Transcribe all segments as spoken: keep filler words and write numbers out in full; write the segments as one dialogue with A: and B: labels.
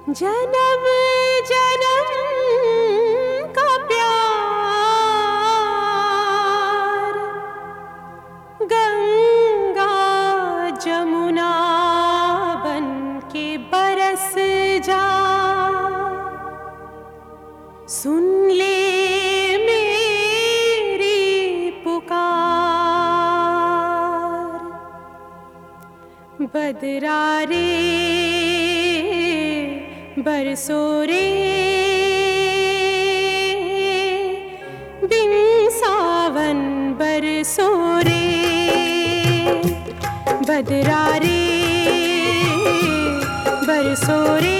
A: जन्म जन्म का प्यार गंगा जमुना बन के बरस जा। सुन ले मेरी पुकार, बदरा रे बरसो रे बिन सावन बरसो रे। बदरा रे बरसो रे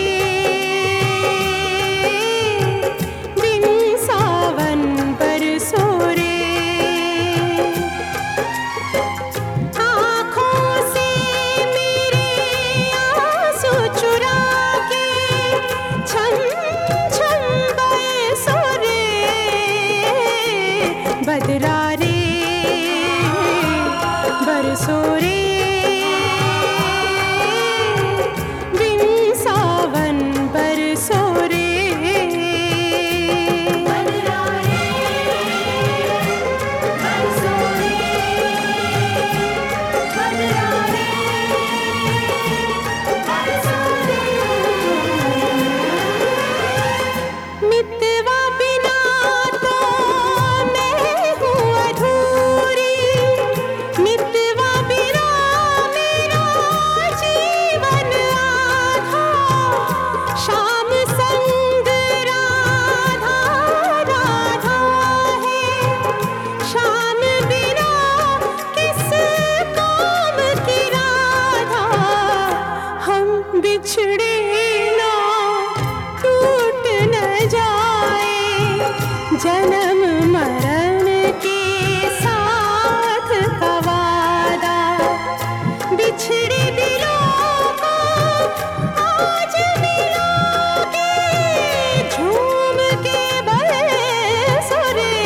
A: बिन सावन बरसो रे। आँखों से मेरे आंसू चुरा के छम छम बरसो रे। बदरा रे बरसो रे बिन सावन बरसो रे। बदरा रे बरसो रे, बदरा रे बरसो रे। मितवा बिना तो मैं हूँ अधूरी, मितवा बिना मेरा जीवन आधा। शाम संग राधा राधा है, शाम बिना किस काम की राधा। हम बिछड़े ना टूट न जाए, जन्म मरण के साथ का वादा। बिछड़े दिलों को आज मिलोगे, झूम के बरसो रे।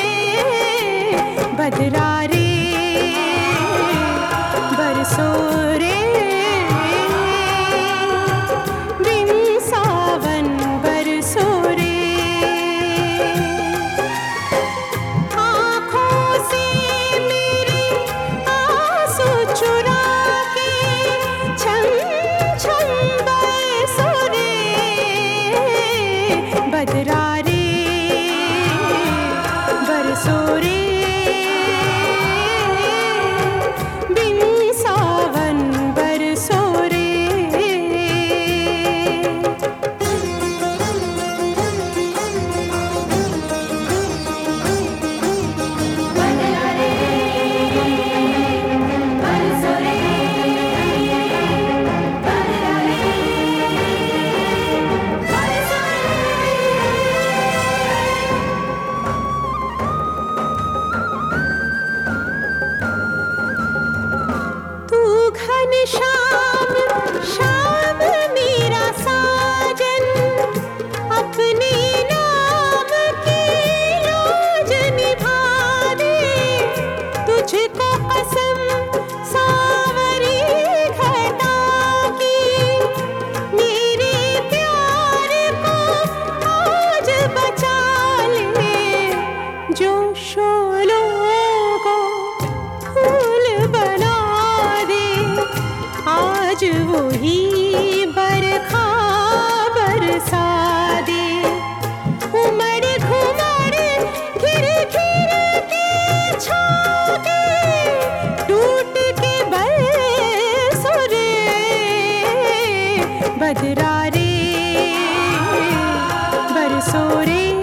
A: बदरा रे बरसो रे बिन सावन बरसो रे। आँखों से मेरे आंसू चुरा के छम छम बरसो रे। बदरा रे बरसो रे बिन सावन बरसो रे। बदरा रे बरसो रे, बदरा रे बरसो रे। तू घनश्याम श्याम मेरा साजन, अपने नाम की लाज निभा दे। तुझको कसम सावरी घटा की, मेरे प्यार को आज बचा ले। जो शोलों को फूल बना दे, आज वही बरखा बरसा दे। उमड़ घुमड़ घिर घिर के छाके, टूट के बरसो रे। बदरा रे बरसो रे